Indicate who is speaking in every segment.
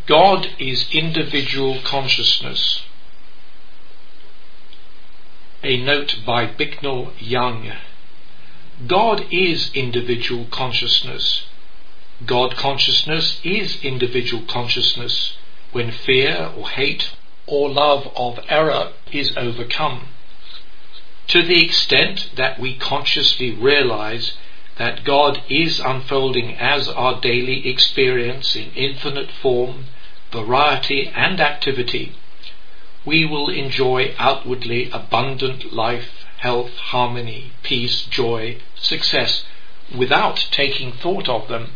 Speaker 1: God is individual consciousness. A note by Bicknell Young. God is individual consciousness. God consciousness is individual consciousness when fear or hate or love of error is overcome. To the extent that we consciously realize that God is unfolding as our daily experience in infinite form, variety and activity, we will enjoy outwardly abundant life, health, harmony, peace, joy, success, without taking thought of them.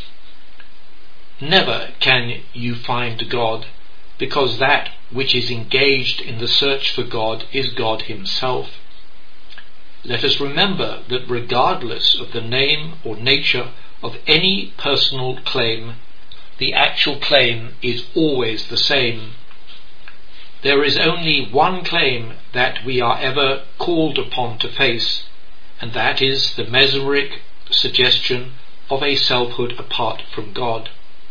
Speaker 1: Never can you find God, because that which is engaged in the search for God is God Himself. Let us remember that regardless of the name or nature of any personal claim, the actual claim is always the same. There is only one claim that we are ever called upon to face, and that is the mesmeric suggestion of a selfhood apart from God.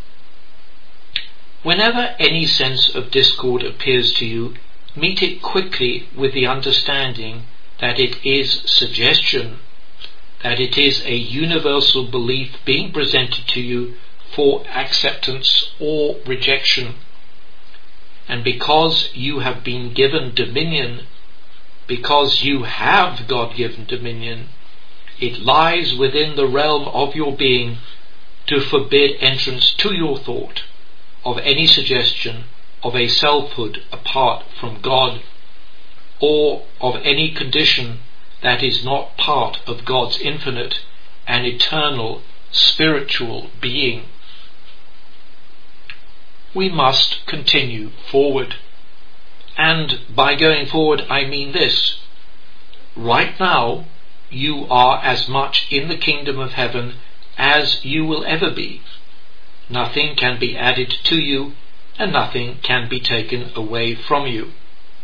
Speaker 1: Whenever any sense of discord appears to you, meet it quickly with the understanding that it is suggestion, that it is a universal belief being presented to you for acceptance or rejection. And because you have been given dominion, because you have God-given dominion, it lies within the realm of your being to forbid entrance to your thought of any suggestion of a selfhood apart from God, or of any condition that is not part of God's infinite and eternal spiritual being. We must continue forward. And by going forward I mean this: right now you are as much in the kingdom of heaven as you will ever be. Nothing can be added to you, and nothing can be taken away from you.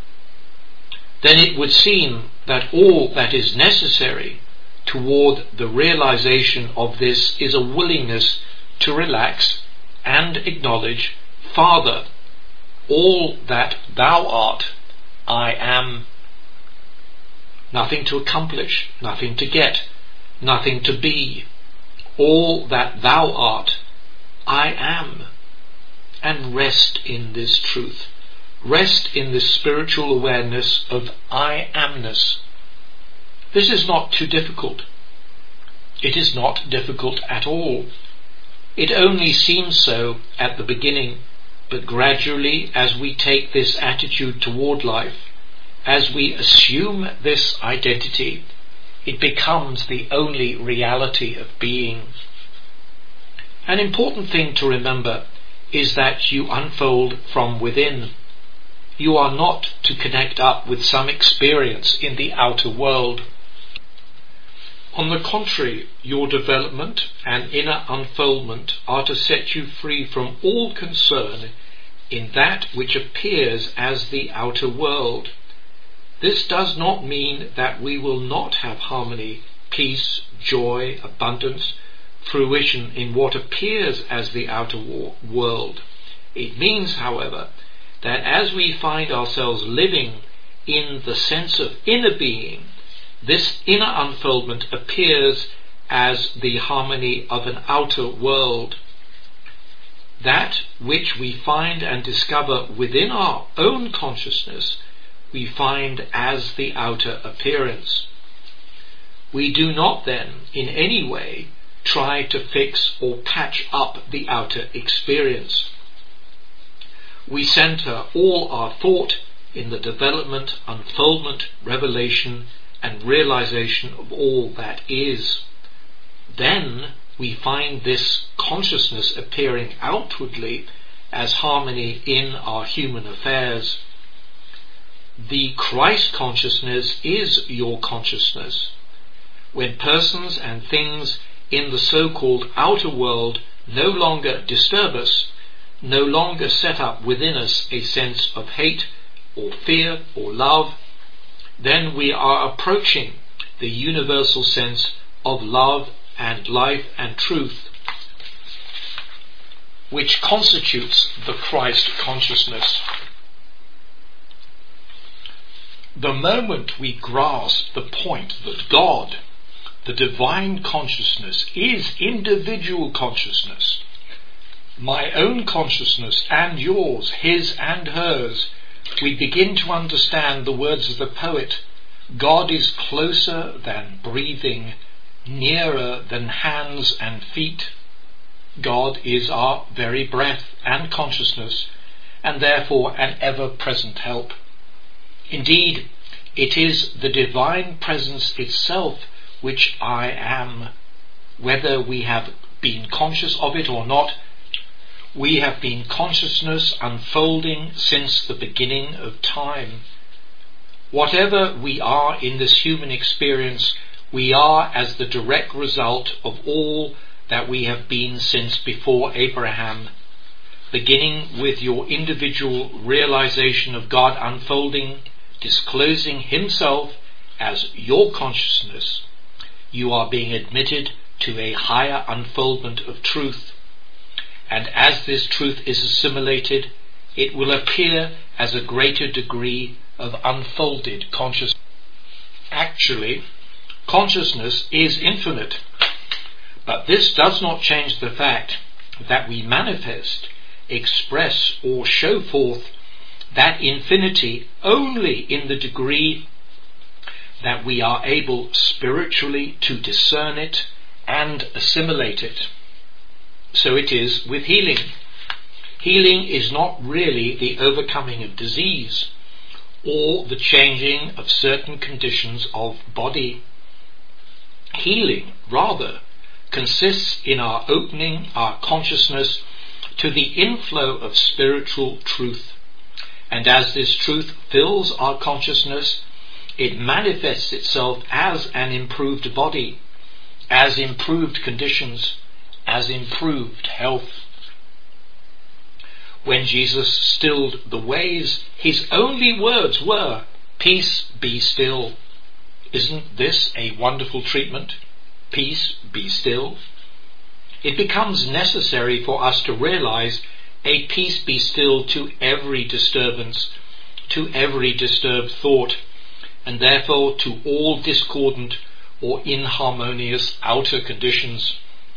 Speaker 1: Then it would seem that all that is necessary toward the realization of this is a willingness to relax and acknowledge, Father, all that Thou art, I am. Nothing to accomplish, nothing to get, nothing to be. All that Thou art, I am. And rest in this truth. Rest in this spiritual awareness of I amness. This is not too difficult. It is not difficult at all. It only seems so at the beginning, but gradually as we take this attitude toward life, as we assume this identity, it becomes the only reality of being. An important thing to remember is that you unfold from within. You are not to connect up with some experience in the outer world. On the contrary, your development and inner unfoldment are to set you free from all concern in that which appears as the outer world. This does not mean that we will not have harmony, peace, joy, abundance, fruition in what appears as the outer world. It means, however, that as we find ourselves living in the sense of inner being, this inner unfoldment appears as the harmony of an outer world. That which we find and discover within our own consciousness, we find as the outer appearance. We do not then, in any way, try to fix or patch up the outer experience. We center all our thought in the development, unfoldment, revelation, and realization of all that is. Then we find this consciousness appearing outwardly as harmony in our human affairs. The Christ consciousness is your consciousness. When persons and things in the so-called outer world no longer disturb us, no longer set up within us a sense of hate or fear or love, then we are approaching the universal sense of love and life and truth. which constitutes the Christ consciousness. The moment we grasp the point that God, the divine consciousness, is individual consciousness, my own consciousness and yours, his and hers, we begin to understand the words of the poet, God is closer than breathing, nearer than hands and feet. God is our very breath and consciousness, and therefore an ever-present help. Indeed, it is the divine presence itself which I am. Whether we have been conscious of it or not, we have been consciousness unfolding since the beginning of time. Whatever we are in this human experience, we are as the direct result of all that we have been since before Abraham, beginning with your individual realization of God unfolding, disclosing himself as your consciousness. You are being admitted to a higher unfoldment of truth, and as this truth is assimilated, it will appear as a greater degree of unfolded consciousness. Actually, consciousness is infinite, but this does not change the fact that we manifest, express, or show forth that infinity only in the degree that we are able spiritually to discern it and assimilate it. So it is with healing. Healing is not really the overcoming of disease or the changing of certain conditions of body. Healing, rather, consists in our opening our consciousness to the inflow of spiritual truth. And as this truth fills our consciousness, it manifests itself as an improved body, as improved conditions, as improved health. When Jesus stilled the waves, his only words were, "Peace, be still." Isn't this a wonderful treatment? Peace, be still. It becomes necessary for us to realize a peace be still to every disturbance, to every disturbed thought, and therefore to all discordant or inharmonious outer conditions.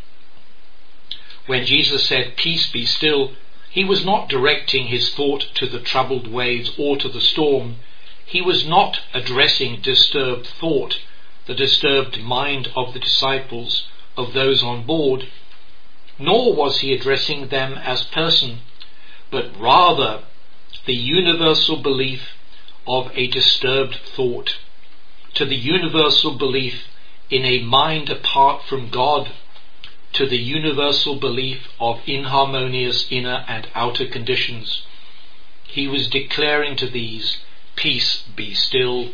Speaker 1: When Jesus said, "Peace be still," he was not directing his thought to the troubled waves or to the storm. He was not addressing disturbed thought, the disturbed mind of the disciples, of those on board, nor was he addressing them as person, but rather the universal belief of a disturbed thought, to the universal belief in a mind apart from God, to the universal belief of inharmonious inner and outer conditions. He was declaring to these, "Peace, be still."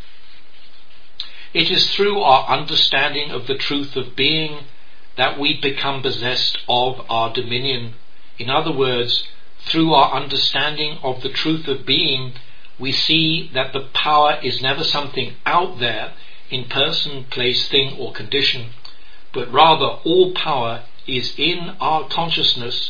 Speaker 1: It is through our understanding of the truth of being that we become possessed of our dominion. In other words, through our understanding of the truth of being, we see that the power is never something out there in person, place, thing, or condition, but rather all power is in our consciousness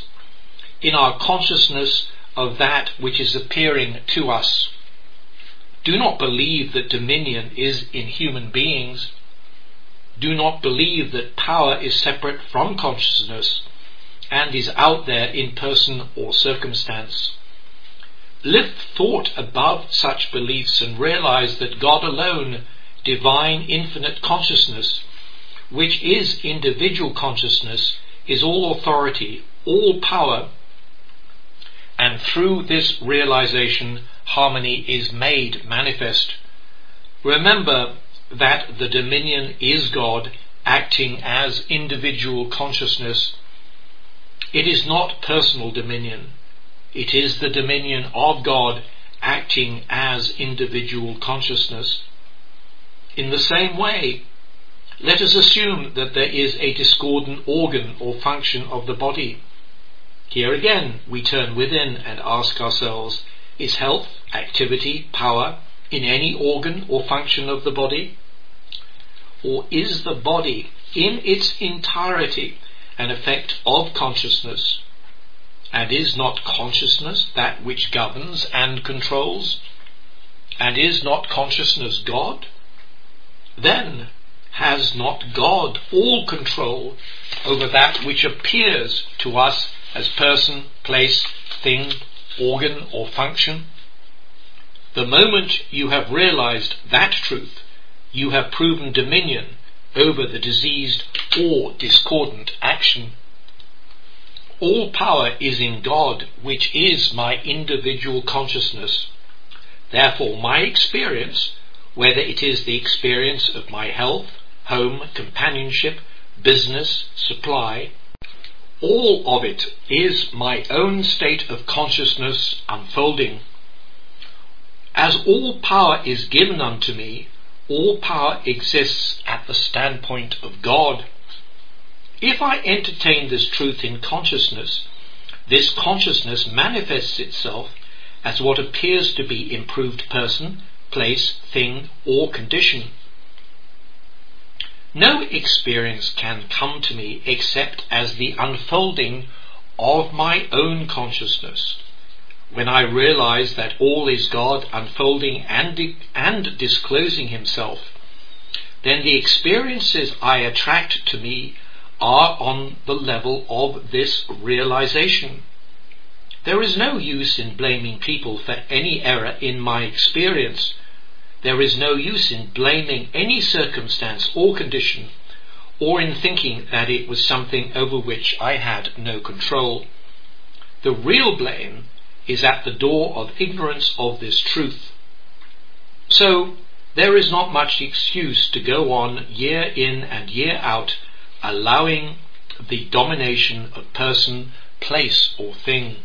Speaker 1: of that which is appearing to us. Do not believe that dominion is in human beings. Do not believe that power is separate from consciousness and is out there in person or circumstance. Lift thought above such beliefs and realize that God alone, divine infinite consciousness, which is individual consciousness, is all authority, all power, and through this realization harmony is made manifest. Remember that the dominion is God acting as individual consciousness. It is not personal dominion. It is the dominion of God acting as individual consciousness. In the same way, let us assume that there is a discordant organ or function of the body. Here again, we turn within and ask ourselves, is health, activity, power in any organ or function of the body? Or is the body in its entirety an effect of consciousness? And is not consciousness that which governs and controls? And is not consciousness God? Then has not God all control over that which appears to us as person, place, thing, organ, or function? The moment you have realized that truth, you have proven dominion over the diseased or discordant action. All power is in God, which is my individual consciousness. Therefore, my experience, whether it is the experience of my health, home, companionship, business, supply, all of it is my own state of consciousness unfolding. As all power is given unto me, all power exists at the standpoint of God. If I entertain this truth in consciousness, this consciousness manifests itself as what appears to be improved person, place, thing, or condition. No experience can come to me except as the unfolding of my own consciousness. When I realize that all is God unfolding and disclosing himself, then the experiences I attract to me are on the level of this realization. There is no use in blaming people for any error in my experience. There is no use in blaming any circumstance or condition, or in thinking that it was something over which I had no control. The real blame is at the door of ignorance of this truth. So, there is not much excuse to go on year in and year out allowing the domination of person, place, or thing.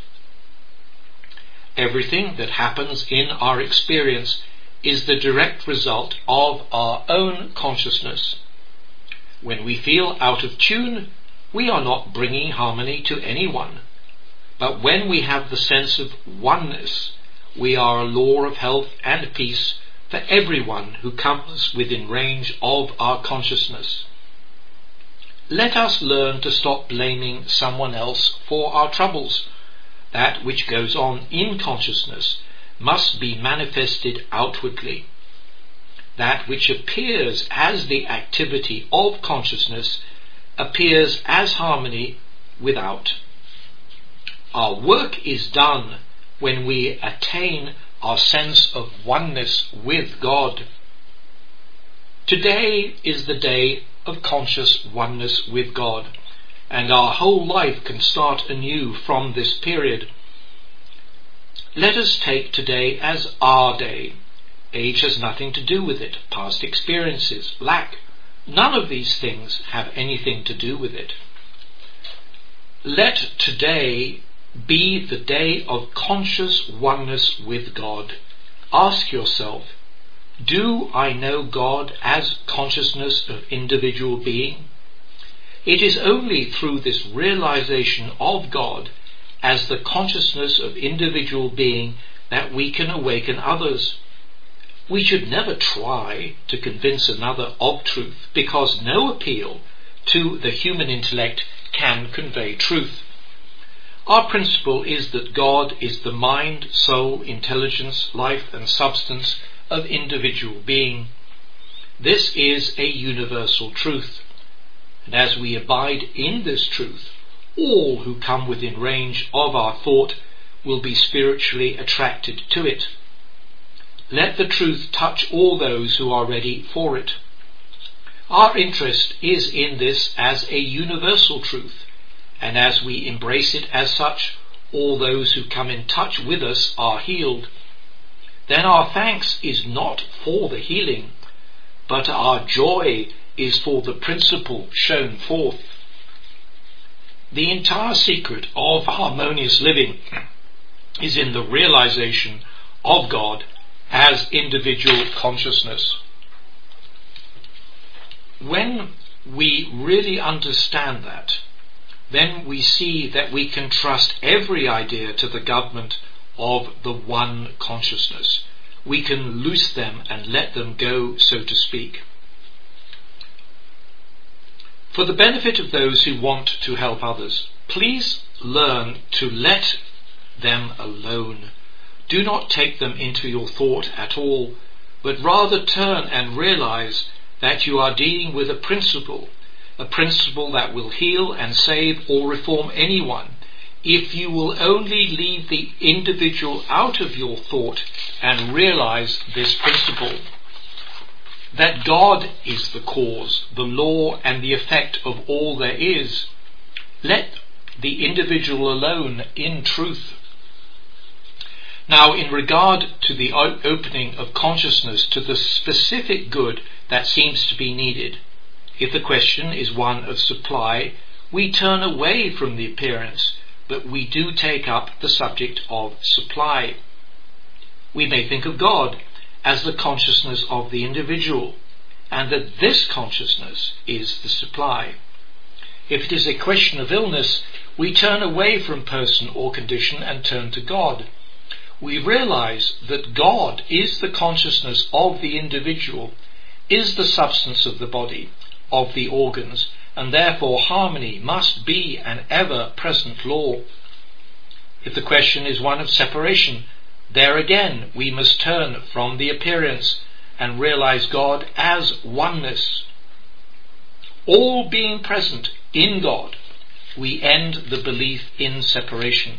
Speaker 1: Everything that happens in our experience is the direct result of our own consciousness. When we feel out of tune, we are not bringing harmony to anyone. But when we have the sense of oneness, we are a law of health and peace for everyone who comes within range of our consciousness. Let us learn to stop blaming someone else for our troubles. That which goes on in consciousness must be manifested outwardly. That which appears as the activity of consciousness appears as harmony without. Our work is done when we attain our sense of oneness with God. Today is the day of conscious oneness with God, and our whole life can start anew from this period. Let us take today as our day. Age has nothing to do with it. Past experiences, lack, none of these things have anything to do with it. Let today be the day of conscious oneness with God. Ask yourself, do I know God as consciousness of individual being? It is only through this realization of God as the consciousness of individual being that we can awaken others. We should never try to convince another of truth, because no appeal to the human intellect can convey truth. Our principle is that God is the mind, soul, intelligence, life and substance of individual being. This is a universal truth, and as we abide in this truth, all who come within range of our thought will be spiritually attracted to it. Let the truth touch all those who are ready for it. Our interest is in this as a universal truth, and as we embrace it as such, all those who come in touch with us are healed. Then our thanks is not for the healing, but our joy is for the principle shown forth. The entire secret of harmonious living is in the realization of God as individual consciousness. When we really understand that, then we see that we can trust every idea to the government of the one consciousness. We can loose them and let them go, so to speak. For the benefit of those who want to help others, please learn to let them alone. Do not take them into your thought at all, but rather turn and realize that you are dealing with a principle that will heal and save or reform anyone, if you will only leave the individual out of your thought and realize this principle, that God is the cause, the law, and the effect of all there is. Let the individual alone in truth. Now, in regard to the opening of consciousness to the specific good that seems to be needed, if the question is one of supply, we turn away from the appearance, but we do take up the subject of supply. We may think of God as the consciousness of the individual, and that this consciousness is the supply. If it is a question of illness, we turn away from person or condition and turn to God. We realize that God is the consciousness of the individual, is the substance of the body, of the organs, and therefore harmony must be an ever-present law. If the question is one of separation, there again we must turn from the appearance and realize God as oneness. All being present in God, we end the belief in separation.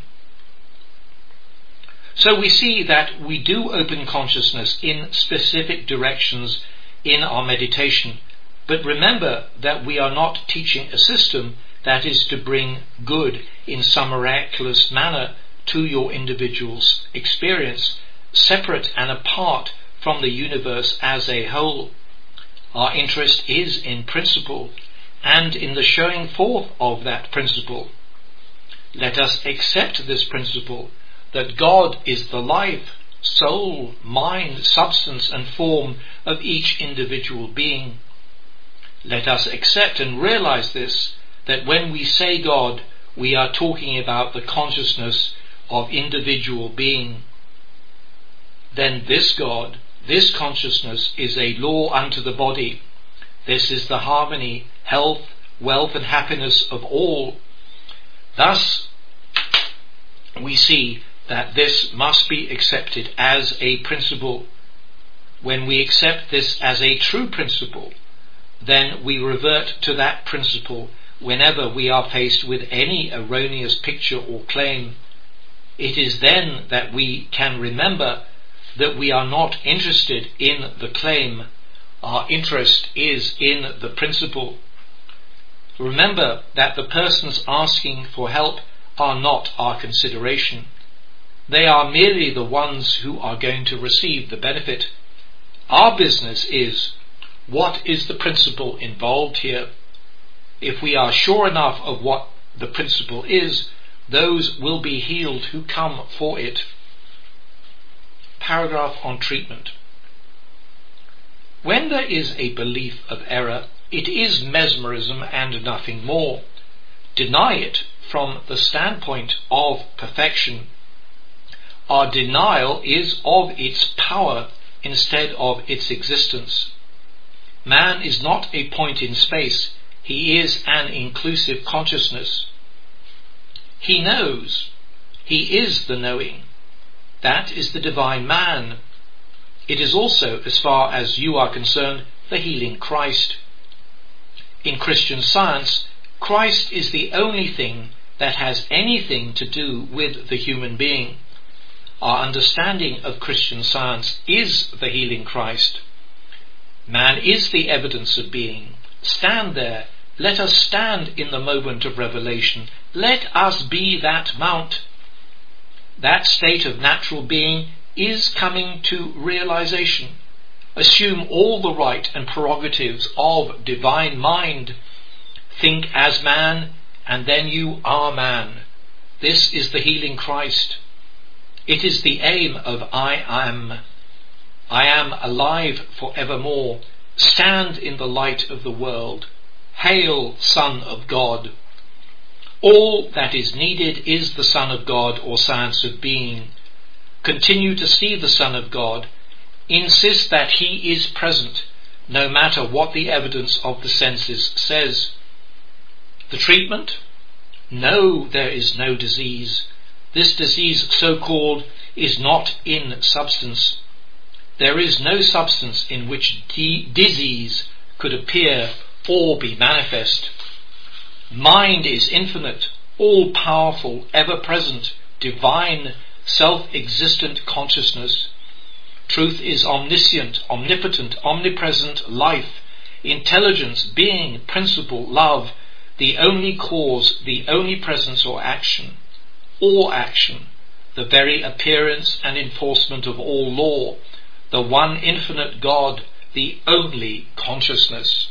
Speaker 1: So we see that we do open consciousness in specific directions in our meditation, but remember that we are not teaching a system that is to bring good in some miraculous manner to your individual's experience, separate and apart from the universe as a whole. Our interest is in principle and in the showing forth of that principle. Let us accept this principle, that God is the life, soul, mind, substance and form of each individual being. Let us accept and realize this, that when we say God, we are talking about the consciousness of individual being. Then this God, this consciousness, is a law unto the body. This is the harmony, health, wealth and happiness of all. Thus we see that this must be accepted as a principle. When we accept this as a true principle, then we revert to that principle whenever we are faced with any erroneous picture or claim. It is then that we can remember that we are not interested in the claim. Our interest is in the principle. Remember that the persons asking for help are not our consideration. They are merely the ones who are going to receive the benefit. Our business is, what is the principle involved here? If we are sure enough of what the principle is, those will be healed who come for it. Paragraph on treatment. When there is a belief of error, it is mesmerism and nothing more. Deny it from the standpoint of perfection. Our denial is of its power instead of its existence. Man is not a point in space, he is an inclusive consciousness. He knows, he is the knowing. That is the divine man. It is also, as far as you are concerned, the healing Christ. In Christian Science, Christ is the only thing that has anything to do with the human being. Our understanding of Christian Science is the healing Christ. Man is the evidence of being. Stand there. Let us stand in the moment of revelation. Let us be that mount. That state of natural being is coming to realization. Assume all the right and prerogatives of divine mind. Think as man, and then you are man. This is the healing Christ. It is the aim of I am. I am alive forevermore. Stand in the light of the world. Hail, Son of God. All that is needed is the Son of God or science of being. Continue to see the Son of God. Insist that he is present, no matter what the evidence of the senses says. The treatment? No, there is no disease. This disease, so-called, is not in substance. There is no substance in which disease could appear or be manifest. Mind is infinite, all-powerful, ever-present, divine, self-existent consciousness. Truth is omniscient, omnipotent, omnipresent life, intelligence, being, principle, love, the only cause, the only presence or action, the very appearance and enforcement of all law, the one infinite God, the only consciousness.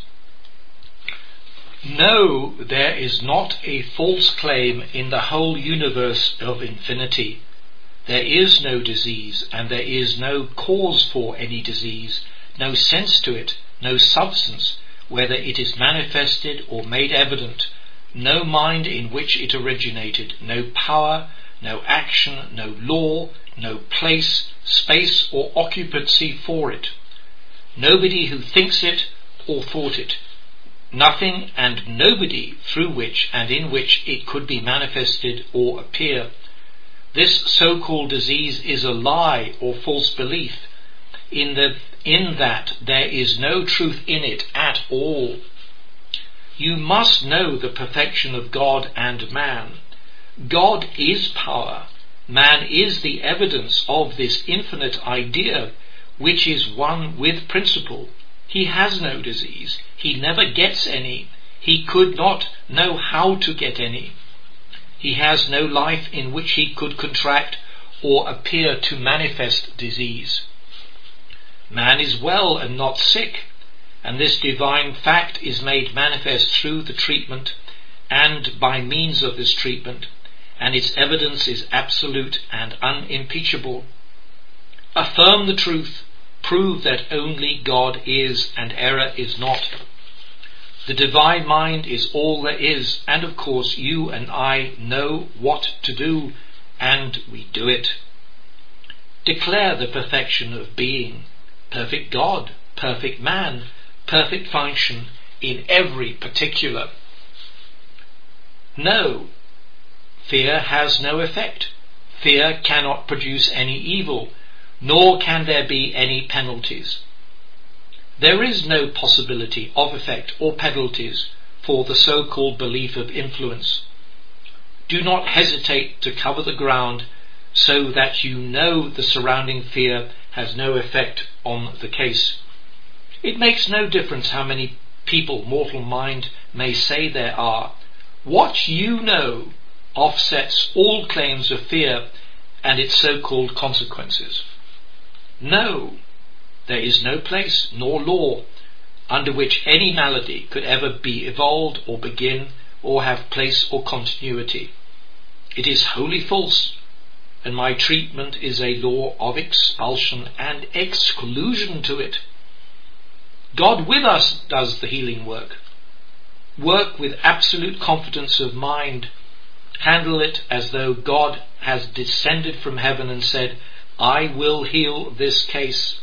Speaker 1: No, there is not a false claim in the whole universe of infinity. There is no disease, and there is no cause for any disease, no sense to it, no substance, whether it is manifested or made evident, no mind in which it originated, no power, no action, no law, no place, space or occupancy for it, nobody who thinks it or thought it, nothing and nobody through which and in which it could be manifested or appear. This so-called disease is a lie or false belief, in that there is no truth in it at all. You must know the perfection of God and man. God is power. Man is the evidence of this infinite idea, which is one with principle. He has no disease. He never gets any. He could not know how to get any. He has no life in which he could contract or appear to manifest disease. Man is well and not sick, and this divine fact is made manifest through the treatment and by means of this treatment, and its evidence is absolute and unimpeachable. Affirm the truth, prove that only God is and error is not. The divine mind is all there is, and of course you and I know what to do, and we do it. Declare the perfection of being, perfect God, perfect man, perfect function in every particular. No, fear has no effect. Fear cannot produce any evil, nor can there be any penalties. There is no possibility of effect or penalties for the so-called belief of influence. Do not hesitate to cover the ground so that you know the surrounding fear has no effect on the case. It makes no difference how many people mortal mind may say there are. What you know offsets all claims of fear and its so-called consequences. No, there is no place nor law under which any malady could ever be evolved or begin or have place or continuity. It is wholly false, and my treatment is a law of expulsion and exclusion to it. God with us does the healing work. Work with absolute confidence of mind. Handle it as though God has descended from heaven and said, I will heal this case.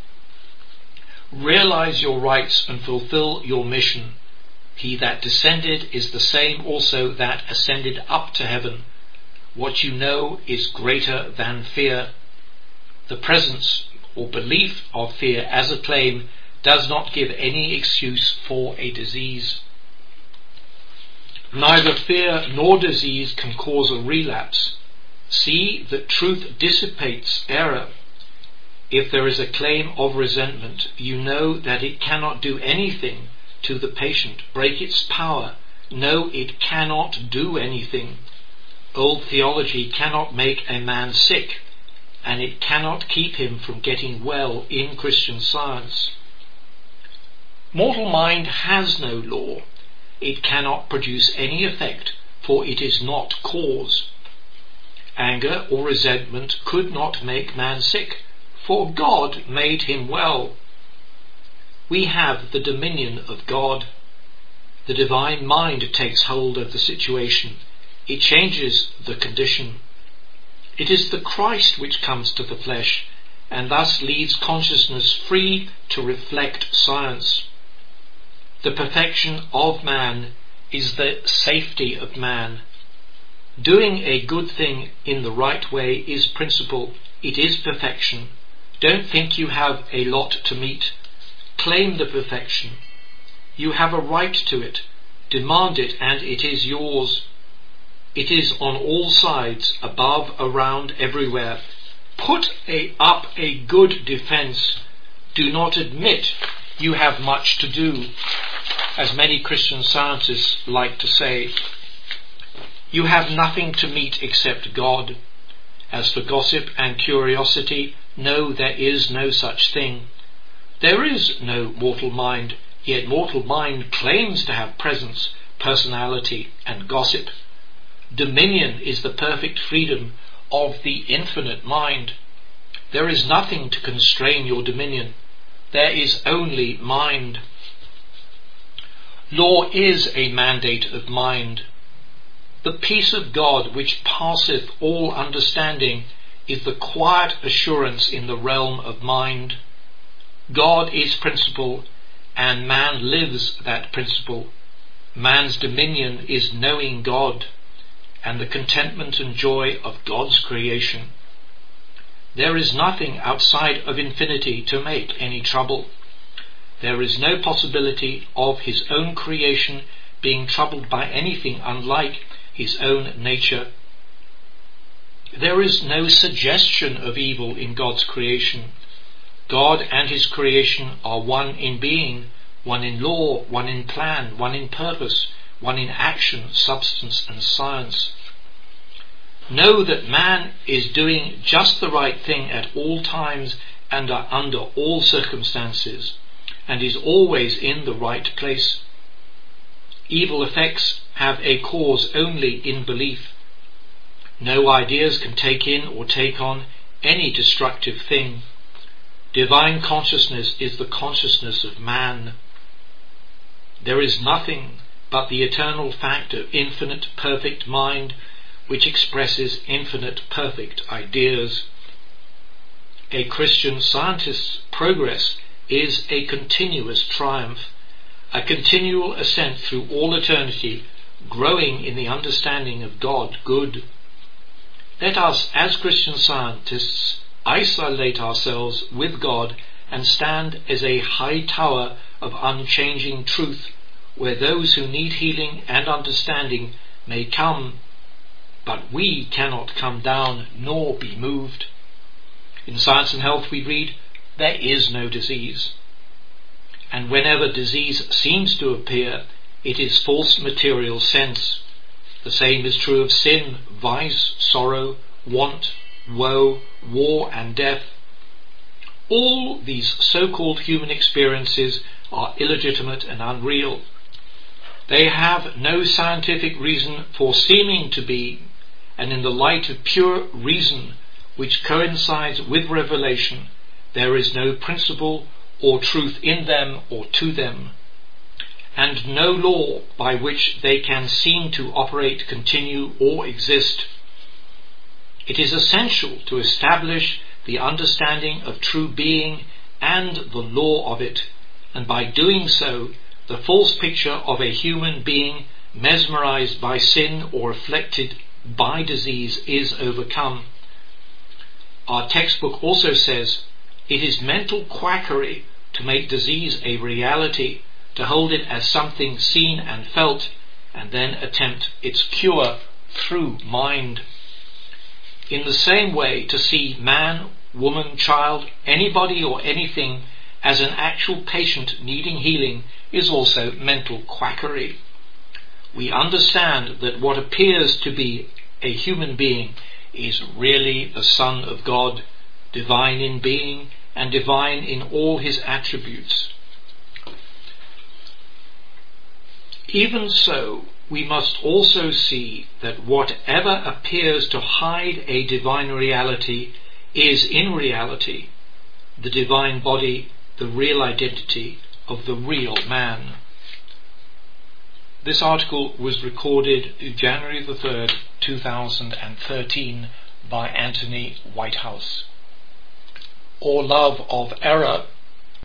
Speaker 1: Realize your rights and fulfill your mission. He that descended is the same also that ascended up to heaven. What you know is greater than fear. The presence or belief of fear as a claim does not give any excuse for a disease. Neither fear nor disease can cause a relapse. See that truth dissipates error. If there is a claim of resentment, you know that it cannot do anything to the patient, break its power. No, it cannot do anything. Old theology cannot make a man sick, and it cannot keep him from getting well in Christian Science. Mortal mind has no law. It cannot produce any effect, for it is not cause. Anger or resentment could not make man sick, for God made him well. We have the dominion of God. The divine mind takes hold of the situation. It changes the condition. It is the Christ which comes to the flesh, and thus leaves consciousness free to reflect science. The perfection of man is the safety of man. Doing a good thing in the right way is principle. It is perfection. Don't think you have a lot to meet. Claim the perfection. You have a right to it. Demand it, and it is yours. It is on all sides, above, around, everywhere. Put up a good defense. Do not admit you have much to do, as many Christian scientists like to say. You have nothing to meet except God. As for gossip and curiosity, no, there is no such thing. There is no mortal mind, yet mortal mind claims to have presence, personality, and gossip. Dominion is the perfect freedom of the infinite mind. There is nothing to constrain your dominion. There is only mind. Law is a mandate of mind. The peace of God, which passeth all understanding, is the quiet assurance in the realm of mind. God is principle, and man lives that principle. Man's dominion is knowing God, and the contentment and joy of God's creation. There is nothing outside of infinity to make any trouble. There is no possibility of his own creation being troubled by anything unlike his own nature. There is no suggestion of evil in God's creation. God and his creation are one in being, one in law, one in plan, one in purpose, one in action, substance, and science. Know that man is doing just the right thing at all times and under all circumstances, and is always in the right place. Evil effects have a cause only in belief. No ideas can take in or take on any destructive thing. Divine consciousness is the consciousness of man. There is nothing but the eternal fact of infinite perfect mind, which expresses infinite perfect ideas. A Christian scientist's progress is a continuous triumph, a continual ascent through all eternity, growing in the understanding of God good. Let us, as Christian scientists, isolate ourselves with God and stand as a high tower of unchanging truth, where those who need healing and understanding may come, but we cannot come down nor be moved. In Science and Health we read, there is no disease. And whenever disease seems to appear, it is false material sense. The same is true of sin, vice, sorrow, want, woe, war, and death. All these so-called human experiences are illegitimate and unreal. They have no scientific reason for seeming to be, and in the light of pure reason, which coincides with revelation, there is no principle or truth in them or to them, and no law by which they can seem to operate, continue, or exist. It is essential to establish the understanding of true being and the law of it, and by doing so, the false picture of a human being mesmerized by sin or afflicted by disease is overcome. Our textbook also says, it is mental quackery to make disease a reality, to hold it as something seen and felt, and then attempt its cure through mind. In the same way, to see man, woman, child, anybody or anything as an actual patient needing healing is also mental quackery. We understand that what appears to be a human being is really the Son of God, divine in being and divine in all his attributes. Even so, we must also see that whatever appears to hide a divine reality is in reality the divine body, the real identity of the real man. This article was recorded January the 3rd, 2013 by Anthony Whitehouse. Or love of error